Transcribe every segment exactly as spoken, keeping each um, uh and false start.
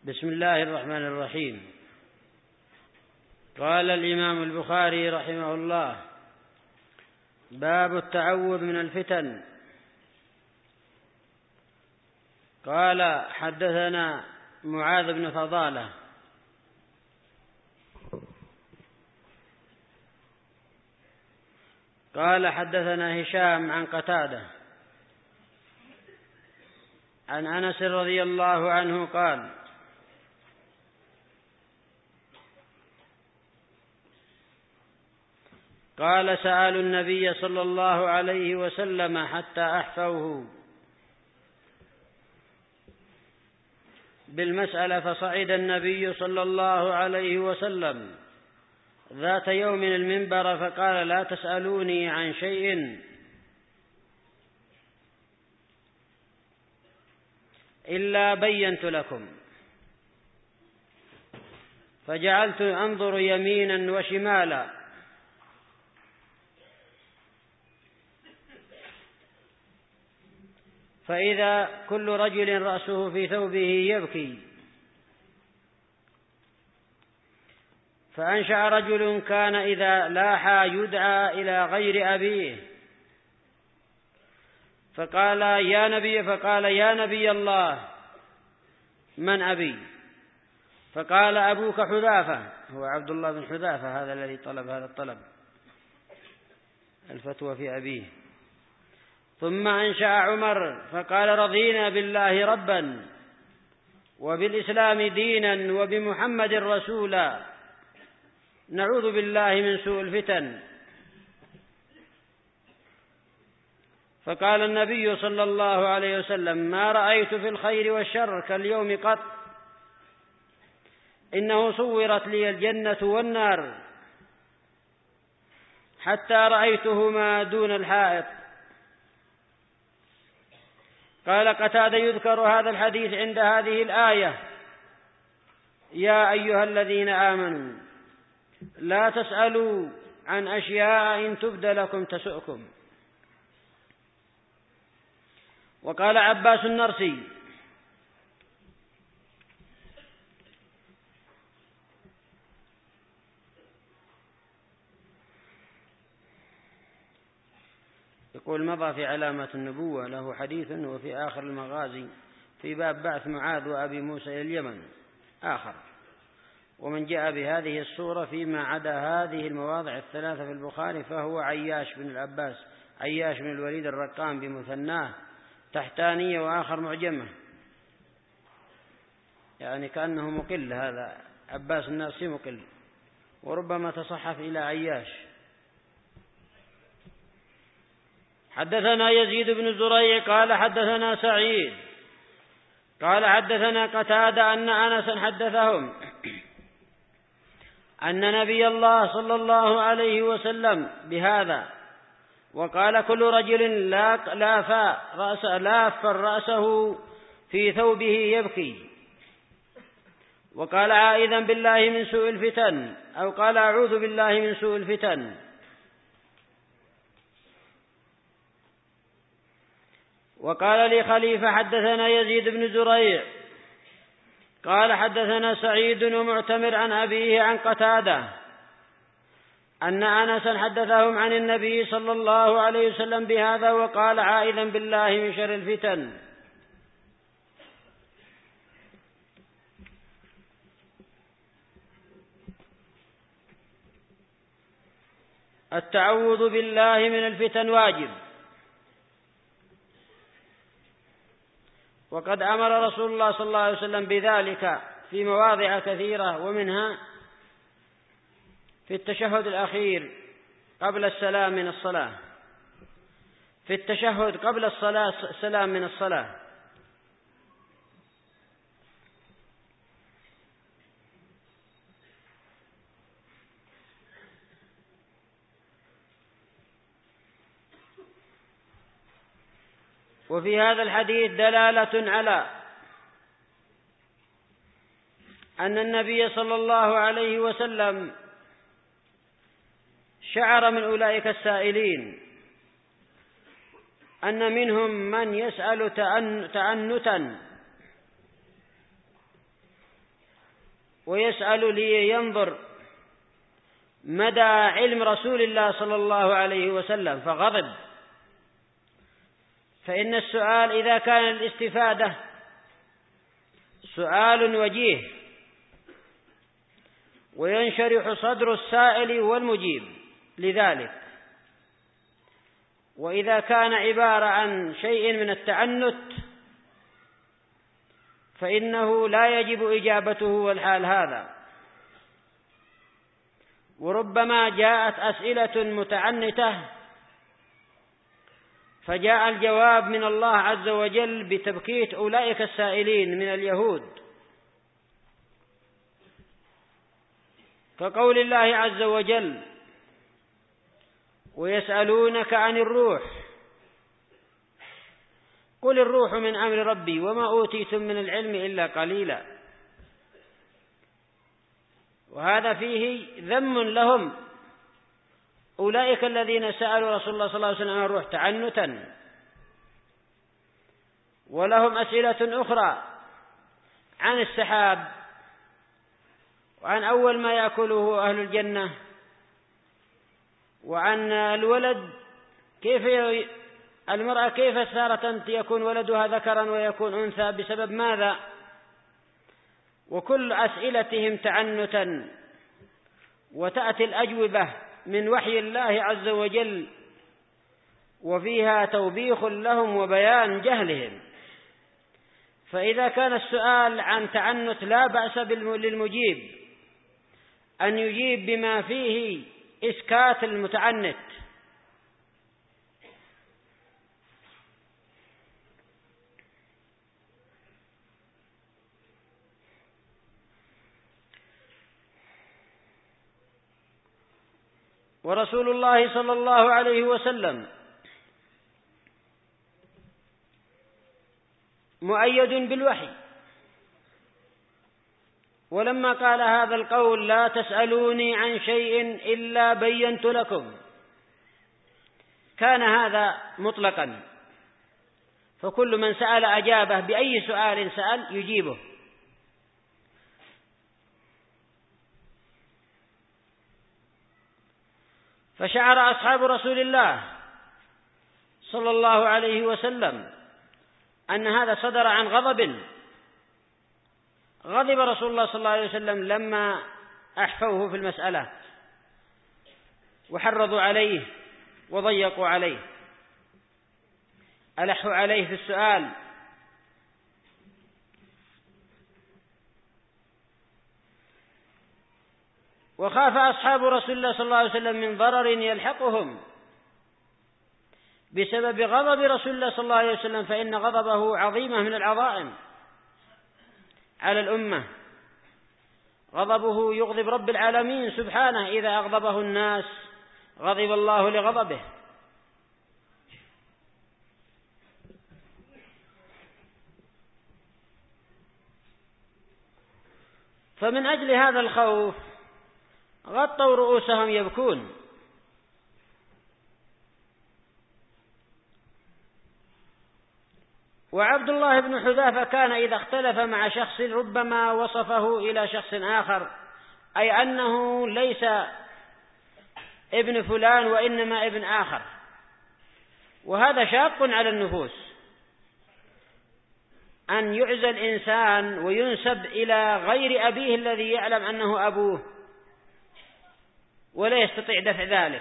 بسم الله الرحمن الرحيم. قال الإمام البخاري رحمه الله: باب التعوذ من الفتن. قال: حدثنا معاذ بن فضالة قال: حدثنا هشام عن قتادة عن أنس رضي الله عنه قال: قال: سألوا النبي صلى الله عليه وسلم حتى أحفوه بالمسألة، فصعد النبي صلى الله عليه وسلم ذات يوم المنبر فقال: لا تسألوني عن شيء إلا بينت لكم. فجعلت أنظر يمينا وشمالا، فإذا كل رجل رأسه في ثوبه يبكي. فأنشأ رجل كان إذا لاحى يدعى إلى غير أبيه، فقال يا نبي فقال يا نبي الله من أبي؟ فقال أبوك حذافة، هو عبد الله بن حذافة هذا الذي طلب هذا الطلب الفتوى في أبيه. ثم أنشأ عمر فقال رضينا بالله ربا وبالإسلام دينا وبمحمد رسولا نعوذ بالله من سوء الفتن. فقال النبي صلى الله عليه وسلم: ما رأيت في الخير والشر كاليوم قط، إنه صورت لي الجنة والنار حتى رأيتهما دون الحائط. قال قتادة: يذكر هذا الحديث عند هذه الآية: يا أيها الذين آمنوا لا تسألوا عن أشياء إن تبد لكم تسؤكم. وقال عباس النرسي: يقول مضى في علامة النبوة له حديث وفي آخر المغازي في باب بعث معاذ وأبي موسى إلى اليمن آخر. ومن جاء بهذه الصورة فيما عدا هذه المواضع الثلاثة في البخاري فهو عياش بن العباس عياش بن الوليد الرقام بمثناه تحتانية وآخر معجمة، يعني كأنه مقل، هذا عباس الناصي مقل، وربما تصحف إلى عياش. حدثنا يزيد بن زريع قال حدثنا سعيد قال حدثنا قتادة أن أنسا حدثهم أن نبي الله صلى الله عليه وسلم بهذا، وقال كل رجل لاف رأس لاف رأسه في ثوبه يبكي، وقال عائذا بالله من سوء الفتن، أو قال أعوذ بالله من سوء الفتن. وقال لي خليفة حدثنا يزيد بن زريع قال حدثنا سعيد ومعتمر عن أبيه عن قتادة أن أنسا حدثهم عن النبي صلى الله عليه وسلم بهذا، وقال عائذا بالله من شر الفتن. التعوذ بالله من الفتن واجب، وقد أمر رسول الله صلى الله عليه وسلم بذلك في مواضع كثيرة، ومنها في التشهد الأخير قبل السلام من الصلاة، في التشهد قبل الصلاة السلام من الصلاة. وفي هذا الحديث دلالة على أن النبي صلى الله عليه وسلم شعر من أولئك السائلين أن منهم من يسأل تعنتا ويسأل لينظر مدى علم رسول الله صلى الله عليه وسلم فغضب. فإن السؤال إذا كان الاستفادة سؤال وجيه وينشرح صدر السائل والمجيب لذلك، وإذا كان عبارة عن شيء من التعنت فإنه لا يجب إجابته والحال هذا. وربما جاءت أسئلة متعنتة فجاء الجواب من الله عز وجل بتبكيت أولئك السائلين من اليهود، كقول الله عز وجل: ويسألونك عن الروح قل الروح من أمر ربي وما أوتيتم من العلم إلا قليلا. وهذا فيه ذم لهم، أولئك الذين سألوا رسول الله صلى الله عليه وسلم عن الروح تعنتا. ولهم أسئلة أخرى عن السحاب وعن أول ما يأكله أهل الجنة وعن الولد، كيف المرأة كيف سارة يكون ولدها ذكرا ويكون أنثى بسبب ماذا؟ وكل أسئلتهم تعنتا، وتأتي الأجوبة من وحي الله عز وجل وفيها توبيخ لهم وبيان جهلهم. فإذا كان السؤال عن تعنت لا بأس للمجيب أن يجيب بما فيه إسكات المتعنت. ورسول الله صلى الله عليه وسلم مؤيد بالوحي، ولما قال هذا القول: لا تسألوني عن شيء إلا بينت لكم، كان هذا مطلقا، فكل من سأل أجابه بأي سؤال سأل يجيبه. فشعر أصحاب رسول الله صلى الله عليه وسلم أن هذا صدر عن غضب، غضب رسول الله صلى الله عليه وسلم لما أحفوه في المسألة وحرضوا عليه وضيقوا عليه، ألحوا عليه في السؤال. وخاف أصحاب رسول الله صلى الله عليه وسلم من ضرر يلحقهم بسبب غضب رسول الله صلى الله عليه وسلم، فإن غضبه عظيمة من العظائم على الأمة. غضبه يغضب رب العالمين سبحانه، إذا أغضبه الناس غضب الله لغضبه. فمن أجل هذا الخوف غطوا رؤوسهم يبكون. وعبد الله بن حذافة كان إذا اختلف مع شخص ربما وصفه إلى شخص آخر، أي أنه ليس ابن فلان وإنما ابن آخر، وهذا شاق على النفوس أن يعزى الإنسان وينسب إلى غير أبيه الذي يعلم أنه أبوه ولا يستطيع دفع ذلك.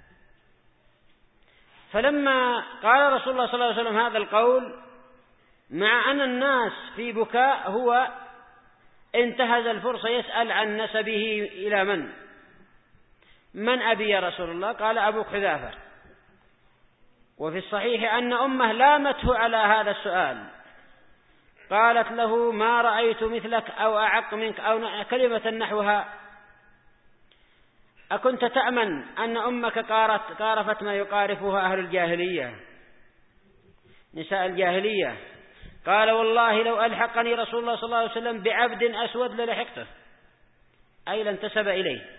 فلما قال رسول الله صلى الله عليه وسلم هذا القول مع أن الناس في بكاء، هو انتهز الفرصة يسأل عن نسبه إلى من من أبي يا رسول الله؟ قال: أبوك حذافة. وفي الصحيح أن أمه لامته على هذا السؤال، قالت له: ما رأيت مثلك أو أعق منك، أو كلمة نحوها: أكنت تأمن أن أمك قارفت ما يقارفها أهل الجاهلية، نساء الجاهلية؟ قال: والله لو ألحقني رسول الله صلى الله عليه وسلم بعبد أسود للحقته، أي لانتسب إليه.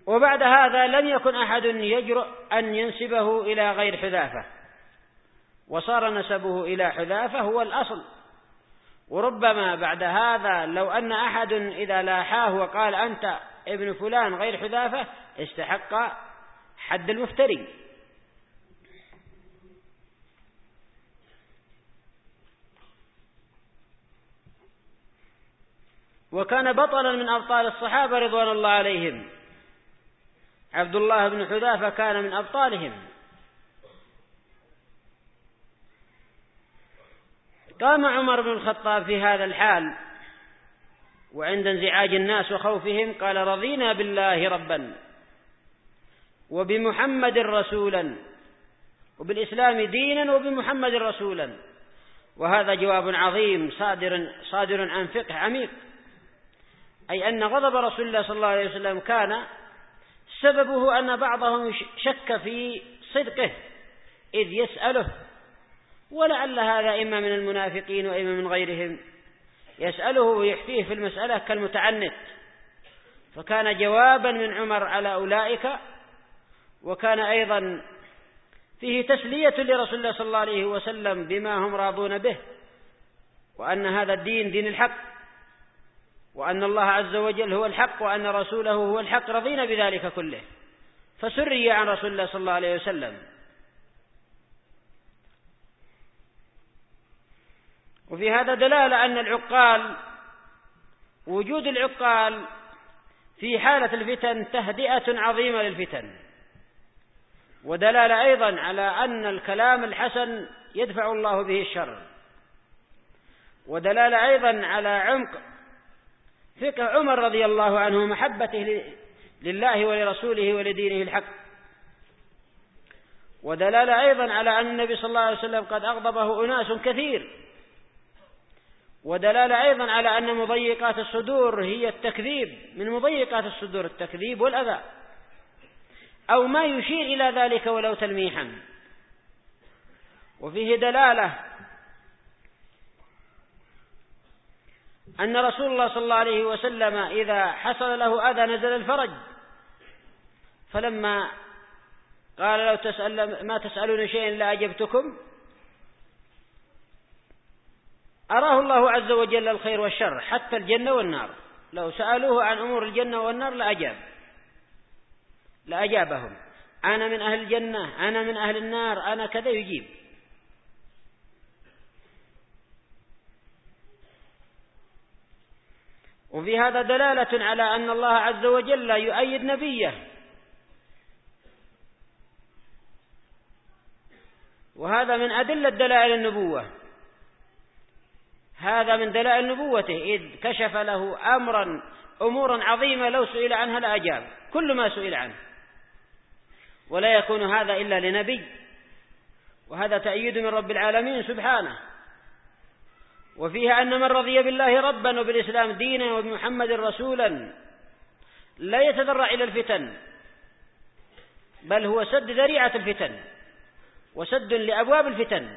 وبعد هذا لم يكن أحد يجرؤ أن ينسبه إلى غير حذافة، وصار نسبه إلى حذافة هو الأصل. وربما بعد هذا لو أن أحد إذا لاحاه وقال أنت ابن فلان غير حذافة استحق حد المفتري. وكان بطلا من أبطال الصحابة رضوان الله عليهم، عبد الله بن حذافة كان من أبطالهم. قام عمر بن الخطاب في هذا الحال وعند انزعاج الناس وخوفهم قال: رضينا بالله ربا وبمحمد رسولا وبالإسلام دينا وبمحمد رسولا. وهذا جواب عظيم صادر صادر عن فقه عميق، أي أن غضب رسول الله صلى الله عليه وسلم كان سببه أن بعضهم شك في صدقه إذ يسأله، ولعل هذا إما من المنافقين وإما من غيرهم، يسأله ويحفيه في المسألة كالمتعنت. فكان جوابا من عمر على أولئك، وكان أيضا فيه تسلية لرسول الله صلى الله عليه وسلم بما هم راضون به، وأن هذا الدين دين الحق، وأن الله عز وجل هو الحق، وأن رسوله هو الحق، رضينا بذلك كله. فسري عن رسول الله صلى الله عليه وسلم. وفي هذا دلالة أن العقال، وجود العقال في حالة الفتن تهدئة عظيمة للفتن، ودلالة أيضا على أن الكلام الحسن يدفع الله به الشر، ودلالة أيضا على عمق فقه عمر رضي الله عنه محبته لله ولرسوله ولدينه الحق، ودلالة أيضا على أن النبي صلى الله عليه وسلم قد أغضبه أناس كثير، ودلالة أيضا على أن مضيقات الصدور هي التكذيب، من مضيقات الصدور التكذيب والأذى أو ما يشير إلى ذلك ولو تلميحا. وفيه دلالة أن رسول الله صلى الله عليه وسلم إذا حصل له أذى نزل الفرج، فلما قال لو تسأل ما تسألون شيئا لا أجبتكم أراه الله عز وجل الخير والشر حتى الجنة والنار، لو سألوه عن أمور الجنة والنار لأجاب لأجابهم، أنا من أهل الجنة، أنا من أهل النار، أنا كذا يجيب. وفي هذا دلالة على أن الله عز وجل يؤيد نبيه، وهذا من أدلة دلائل النبوة، هذا من دلائل نبوته، إذ كشف له أمرا أمورا عظيمة لو سئل عنها لأجاب كل ما سئل عنه، ولا يكون هذا إلا لنبي، وهذا تأييد من رب العالمين سبحانه. وفيها أن من رضي بالله ربا وبالإسلام دينا وبمحمد رسولا لا يتذرع إلى الفتن، بل هو سد ذريعة الفتن وسد لأبواب الفتن.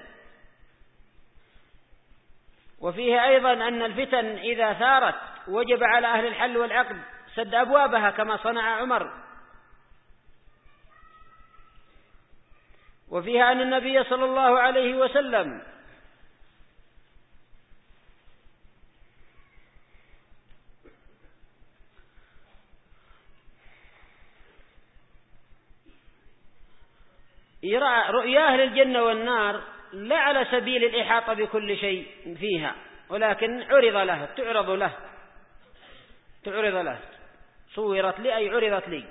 وفيه أيضا أن الفتن إذا ثارت وجب على أهل الحل والعقد سد أبوابها كما صنع عمر. وفيها أن النبي صلى الله عليه وسلم يرى رؤيا أهل الجنة والنار لا على سبيل الإحاطة بكل شيء فيها، ولكن عرض له تعرض له تعرض له صورت لي أي عرضت لي.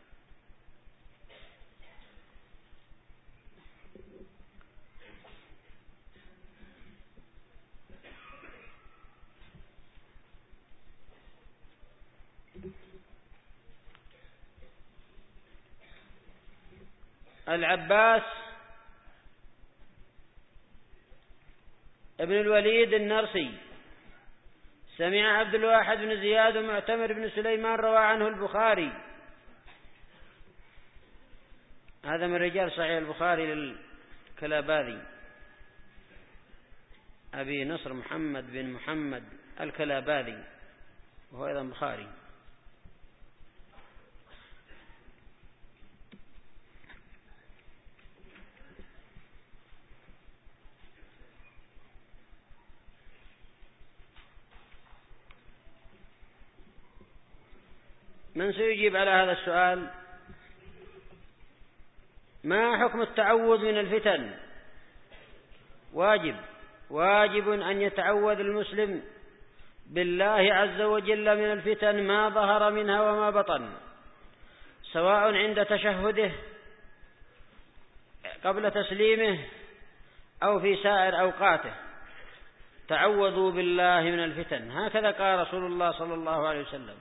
العباس ابن الوليد النرسي سمع عبد الواحد بن زياد ومعتمر بن سليمان روى عنه البخاري، هذا من رجال صحيح البخاري للكلاباذي أبي نصر محمد بن محمد الكلاباذي، وهو أيضا بخاري. من سيجيب على هذا السؤال؟ ما حكم التعوذ من الفتن؟ واجب واجب أن يتعوذ المسلم بالله عز وجل من الفتن ما ظهر منها وما بطن، سواء عند تشهده قبل تسليمه أو في سائر أوقاته. تعوذوا بالله من الفتن، هكذا قال رسول الله صلى الله عليه وسلم.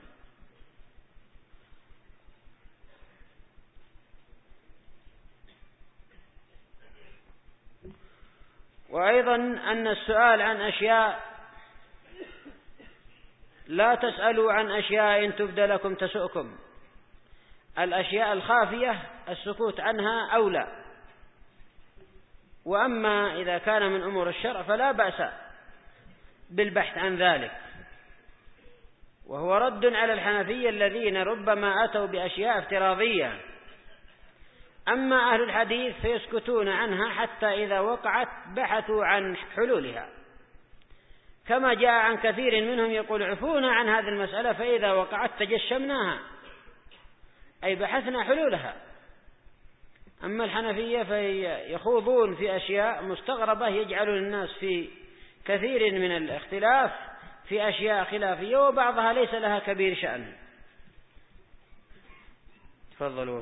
وأيضا أن السؤال عن أشياء، لا تسألوا عن أشياء إن تبد لكم تسؤكم. الأشياء الخافية السكوت عنها أولى، وأما إذا كان من أمور الشرع فلا بأس بالبحث عن ذلك، وهو رد على الحنفية الذين ربما أتوا بأشياء افتراضية. أما أهل الحديث فيسكتون عنها حتى إذا وقعت بحثوا عن حلولها، كما جاء عن كثير منهم يقول عفونا عن هذه المسألة فإذا وقعت تجشمناها، أي بحثنا حلولها. أما الحنفية فيخوضون في أشياء مستغربة، يجعلون الناس في كثير من الاختلاف في أشياء خلافية وبعضها ليس لها كبير شأن. تفضلوا.